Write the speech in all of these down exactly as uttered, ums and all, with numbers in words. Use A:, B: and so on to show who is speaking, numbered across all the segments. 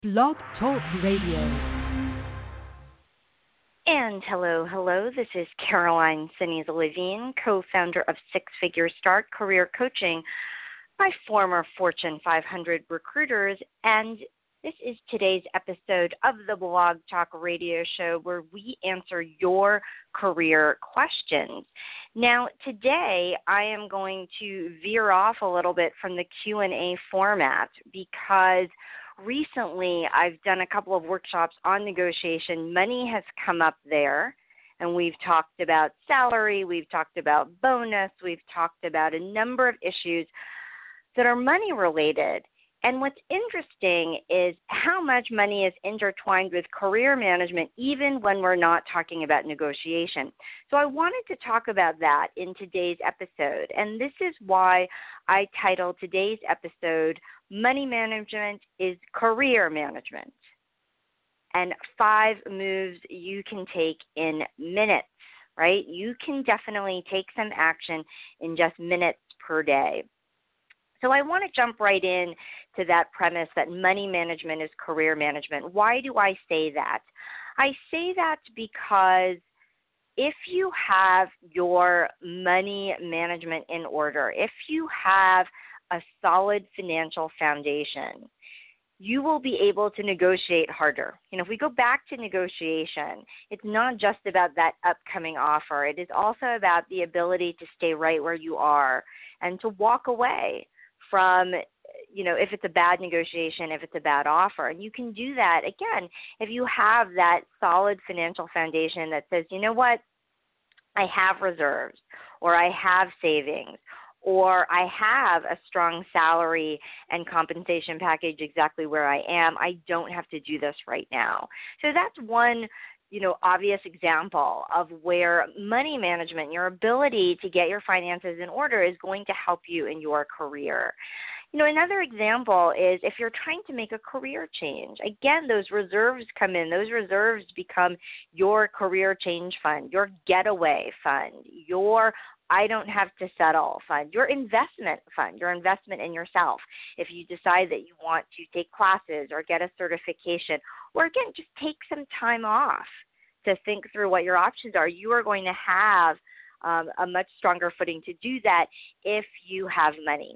A: Blog Talk Radio.
B: And hello, hello. This is Caroline Sinise-Levine, co-founder of Six Figure Start Career Coaching by former Fortune five hundred recruiters. And this is today's episode of the Blog Talk Radio Show where we answer your career questions. Now, today I am going to veer off a little bit from the Q and A format because recently I've done a couple of workshops on negotiation. Money has come up there, and we've talked about salary, we've talked about bonus, we've talked about a number of issues that are money related. And what's interesting is how much money is intertwined with career management even when we're not talking about negotiation. So I wanted to talk about that in today's episode. And this is why I titled today's episode, Money Management is Career Management, and five moves you can take in minutes, right? You can definitely take some action in just minutes per day. So I want to jump right in to that premise that money management is career management. Why do I say that? I say that because if you have your money management in order, if you have a solid financial foundation, you will be able to negotiate harder. You know, if we go back to negotiation, it's not just about that upcoming offer. It is also about the ability to stay right where you are and to walk away from, you know, if it's a bad negotiation, if it's a bad offer. And you can do that, again, if you have that solid financial foundation that says, you know what, I have reserves, or I have savings, or I have a strong salary and compensation package exactly where I am. I don't have to do this right now. So that's one, you know, obvious example of where money management, your ability to get your finances in order, is going to help you in your career. You know, another example is if you're trying to make a career change. Again, those reserves come in. Those reserves become your career change fund, your getaway fund, your I don't have to settle fund, your investment fund, your investment in yourself. If you decide that you want to take classes or get a certification, or again, just take some time off to think through what your options are, you are going to have um, a much stronger footing to do that if you have money.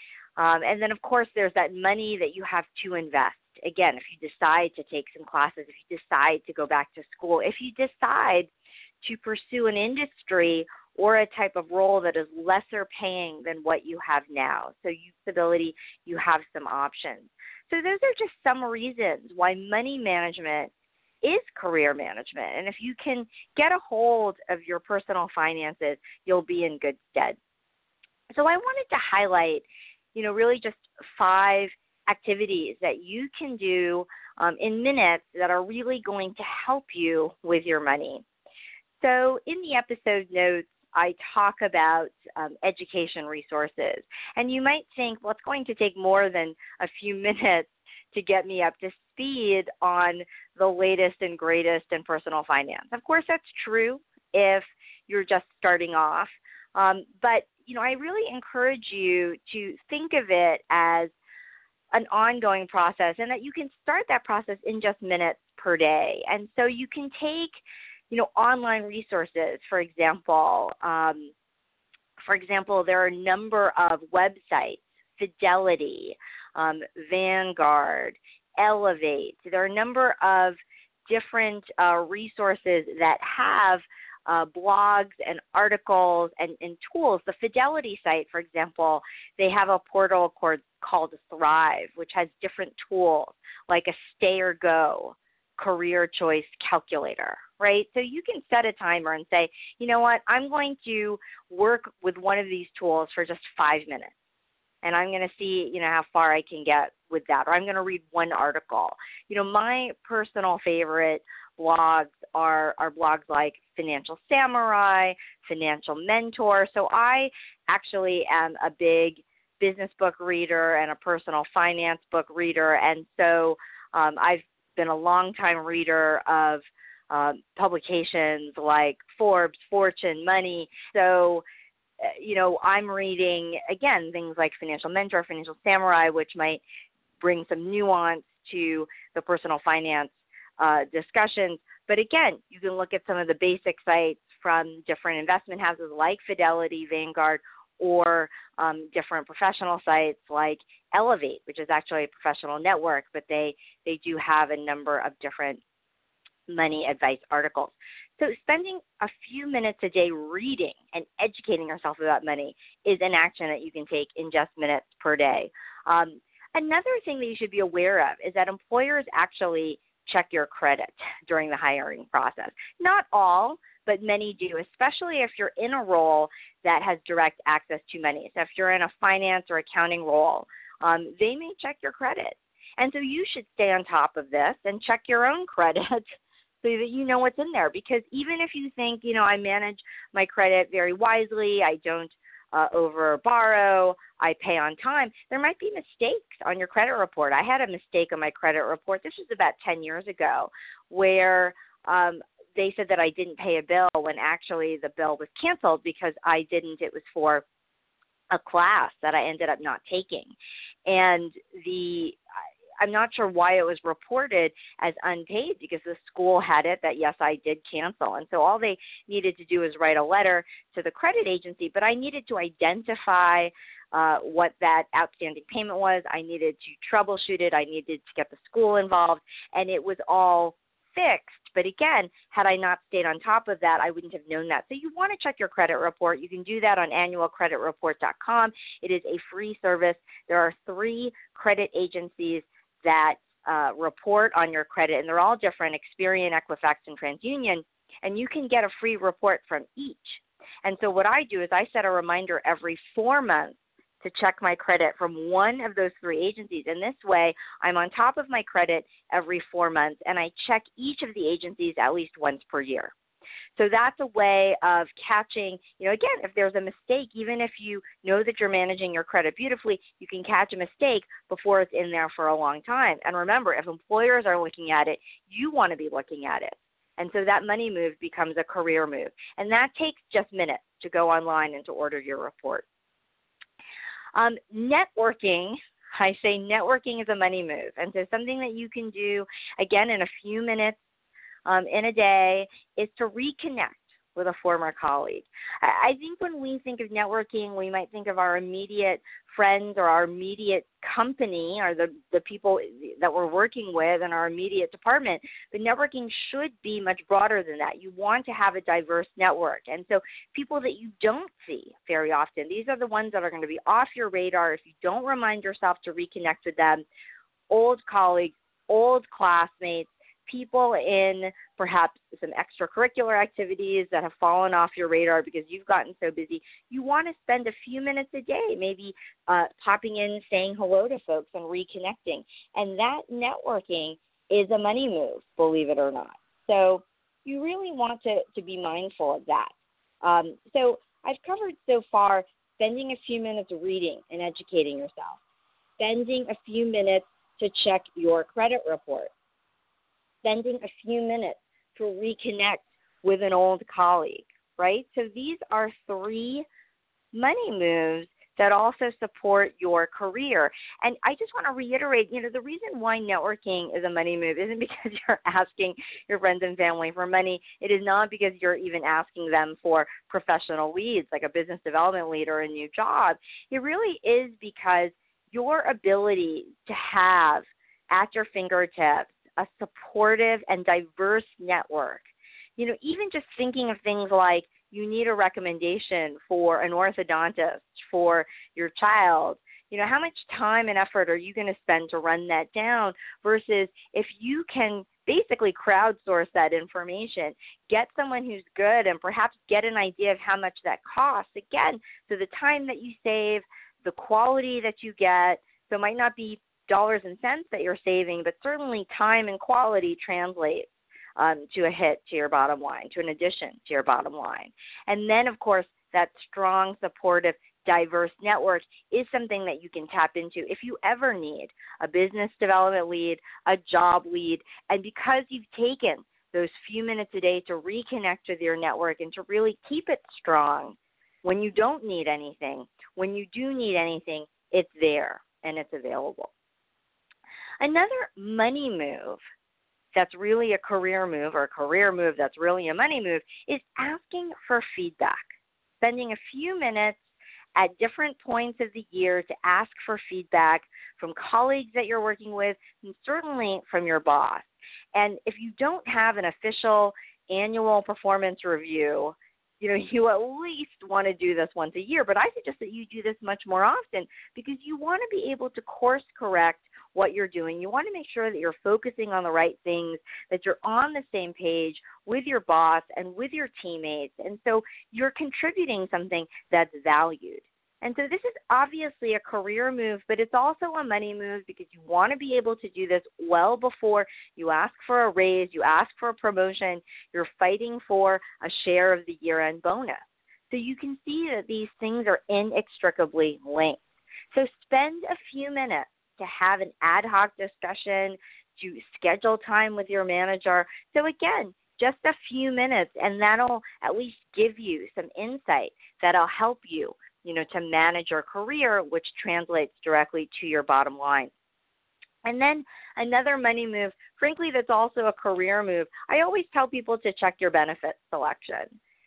B: Um, and then, of course, there's that money that you have to invest. Again, if you decide to take some classes, if you decide to go back to school, if you decide to pursue an industry or a type of role that is lesser paying than what you have now. So youth stability, you have some options. So those are just some reasons why money management is career management. And if you can get a hold of your personal finances, you'll be in good stead. So I wanted to highlight, you know, really just five activities that you can do um, in minutes that are really going to help you with your money. So in the episode notes, I talk about um, education resources. And you might think, well, it's going to take more than a few minutes to get me up to speed on the latest and greatest in personal finance. Of course, that's true if you're just starting off. Um, but, you know, I really encourage you to think of it as an ongoing process and that you can start that process in just minutes per day. And so you can take, you know, online resources, for example. Um, for example, there are a number of websites, Fidelity, um, Vanguard, Elevate. There are a number of different uh, resources that have uh, blogs and articles and, and tools. The Fidelity site, for example, they have a portal called, called Thrive, which has different tools like a stay or go career choice calculator, right? So you can set a timer and say, you know what, I'm going to work with one of these tools for just five minutes. And I'm going to see, you know, how far I can get with that. Or I'm going to read one article. You know, my personal favorite blogs are, are blogs like Financial Samurai, Financial Mentor. So I actually am a big business book reader and a personal finance book reader. And so um, I've been a longtime reader of um, publications like Forbes, Fortune, Money. So you know, I'm reading, again, things like Financial Mentor, Financial Samurai, which might bring some nuance to the personal finance uh, discussions. But again, you can look at some of the basic sites from different investment houses like Fidelity, Vanguard, or um, different professional sites like Elevate, which is actually a professional network, but they, they do have a number of different money advice articles. So spending a few minutes a day reading and educating yourself about money is an action that you can take in just minutes per day. Um, another thing that you should be aware of is that employers actually check your credit during the hiring process. Not all, but many do, especially if you're in a role that has direct access to money. So if you're in a finance or accounting role, um, they may check your credit. And so you should stay on top of this and check your own credit so that you know what's in there. Because even if you think, you know, I manage my credit very wisely, I don't uh, over borrow, I pay on time, there might be mistakes on your credit report. I had a mistake on my credit report. This was about ten years ago where um, they said that I didn't pay a bill when actually the bill was canceled because I didn't. It was for a class that I ended up not taking. And the I'm not sure why it was reported as unpaid because the school had it that, yes, I did cancel. And so all they needed to do was write a letter to the credit agency, but I needed to identify uh, what that outstanding payment was. I needed to troubleshoot it. I needed to get the school involved, and it was all fixed. But again, had I not stayed on top of that, I wouldn't have known that. So you want to check your credit report. You can do that on annual credit report dot com. It is a free service. There are three credit agencies that uh, report on your credit, and they're all different, Experian, Equifax, and TransUnion, and you can get a free report from each. And so what I do is I set a reminder every four months to check my credit from one of those three agencies. And this way, I'm on top of my credit every four months, and I check each of the agencies at least once per year. So that's a way of catching, you know, again, if there's a mistake, even if you know that you're managing your credit beautifully, you can catch a mistake before it's in there for a long time. And remember, if employers are looking at it, you want to be looking at it. And so that money move becomes a career move. And that takes just minutes to go online and to order your report. Um, networking, I say networking is a money move. And so something that you can do, again, in a few minutes um, in a day is to reconnect with a former colleague. I think when we think of networking, we might think of our immediate friends or our immediate company or the, the people that we're working with in our immediate department. But networking should be much broader than that. You want to have a diverse network. And so people that you don't see very often, these are the ones that are going to be off your radar if you don't remind yourself to reconnect with them. Old colleagues, old classmates, people in perhaps some extracurricular activities that have fallen off your radar because you've gotten so busy. You want to spend a few minutes a day, maybe uh, popping in, saying hello to folks and reconnecting. And that networking is a money move, believe it or not. So you really want to, to be mindful of that. Um, so I've covered so far spending a few minutes reading and educating yourself, spending a few minutes to check your credit report, spending a few minutes to reconnect with an old colleague, right? So these are three money moves that also support your career. And I just want to reiterate, you know, the reason why networking is a money move isn't because you're asking your friends and family for money. It is not because you're even asking them for professional leads, like a business development lead or a new job. It really is because your ability to have at your fingertips a supportive and diverse network. You know, even just thinking of things like you need a recommendation for an orthodontist for your child. You know, how much time and effort are you going to spend to run that down versus if you can basically crowdsource that information, get someone who's good and perhaps get an idea of how much that costs. Again, so the time that you save, the quality that you get, so it might not be dollars and cents that you're saving, but certainly time and quality translates um, to a hit to your bottom line, to an addition to your bottom line. And then, of course, that strong, supportive, diverse network is something that you can tap into if you ever need a business development lead, a job lead, and because you've taken those few minutes a day to reconnect with your network and to really keep it strong, when you don't need anything, when you do need anything, it's there and it's available. Another money move that's really a career move, or a career move that's really a money move, is asking for feedback. Spending a few minutes at different points of the year to ask for feedback from colleagues that you're working with, and certainly from your boss. And if you don't have an official annual performance review, you know, you at least want to do this once a year, but I suggest that you do this much more often, because you want to be able to course correct what you're doing. You want to make sure that you're focusing on the right things, that you're on the same page with your boss and with your teammates, and so you're contributing something that's valued. And so this is obviously a career move, but it's also a money move, because you want to be able to do this well before you ask for a raise, you ask for a promotion, you're fighting for a share of the year-end bonus. So you can see that these things are inextricably linked. So spend a few minutes to have an ad hoc discussion, to schedule time with your manager. So again, just a few minutes, and that'll at least give you some insight that'll help you, you know, to manage your career, which translates directly to your bottom line. And then another money move, frankly, that's also a career move. I always tell people to check your benefits selection.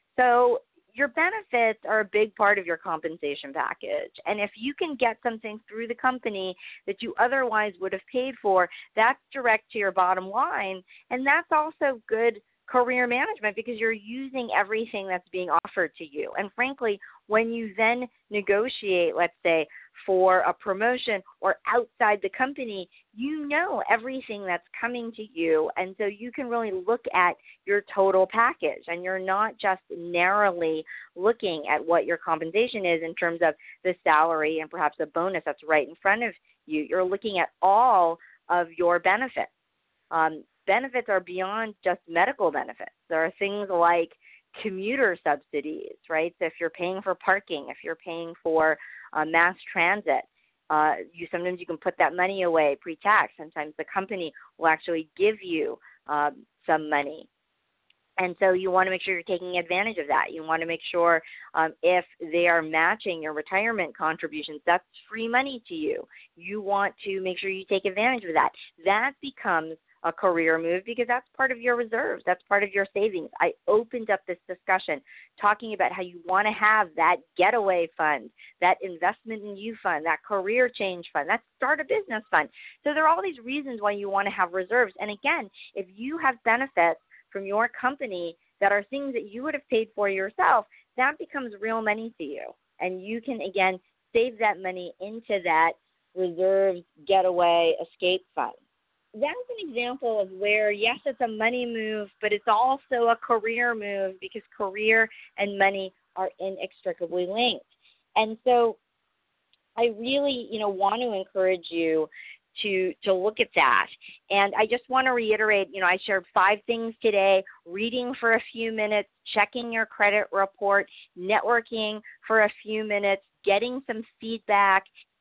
B: So your benefits are a big part of your compensation package. And if you can get something through the company that you otherwise would have paid for, that's direct to your bottom line. And that's also good career management, because you're using everything that's being offered to you. And frankly, when you then negotiate, let's say, for a promotion or outside the company, you know everything that's coming to you. And so you can really look at your total package, and you're not just narrowly looking at what your compensation is in terms of the salary and perhaps a bonus that's right in front of you. You're looking at all of your benefits. Um, benefits are beyond just medical benefits. There are things like commuter subsidies, right? So if you're paying for parking, if you're paying for uh, mass transit, uh, you sometimes you can put that money away pre-tax. Sometimes the company will actually give you um, some money. And so you want to make sure you're taking advantage of that. You want to make sure um, if they are matching your retirement contributions, that's free money to you. You want to make sure you take advantage of that. That becomes a career move, because that's part of your reserves. That's part of your savings. I opened up this discussion talking about how you want to have that getaway fund, that investment in you fund, that career change fund, that start a business fund. So there are all these reasons why you want to have reserves. And again, if you have benefits from your company that are things that you would have paid for yourself, that becomes real money to you. And you can, again, save that money into that reserves, getaway, escape fund. That's an example of where, yes, it's a money move, but it's also a career move, because career and money are inextricably linked. And so I really, you know, want to encourage you to to look at that. And I just want to reiterate, you know, I shared five things today: reading for a few minutes, checking your credit report, networking for a few minutes, getting some feedback,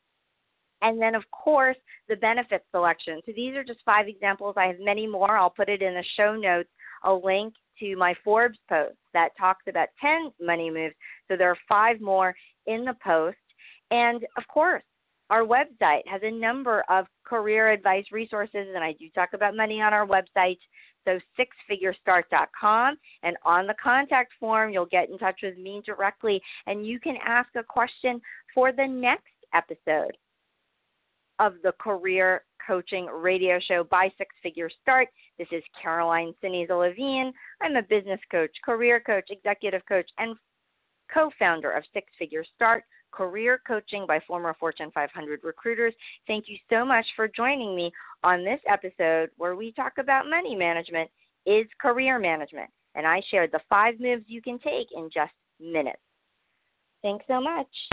B: and then, of course, the benefit selection. So these are just five examples. I have many more. I'll put it in the show notes, a link to my Forbes post that talks about ten money moves. So there are five more in the post. And, of course, our website has a number of career advice resources, and I do talk about money on our website. So six figure start dot com, and on the contact form, you'll get in touch with me directly, and you can ask a question for the next episode of the Career Coaching Radio Show by Six Figure Start. This is Caroline Sinise-Levine. I'm a business coach, career coach, executive coach, and co-founder of Six Figure Start, career coaching by former Fortune five hundred recruiters. Thank you so much for joining me on this episode where we talk about money management is career management. And I shared the five moves you can take in just minutes. Thanks so much.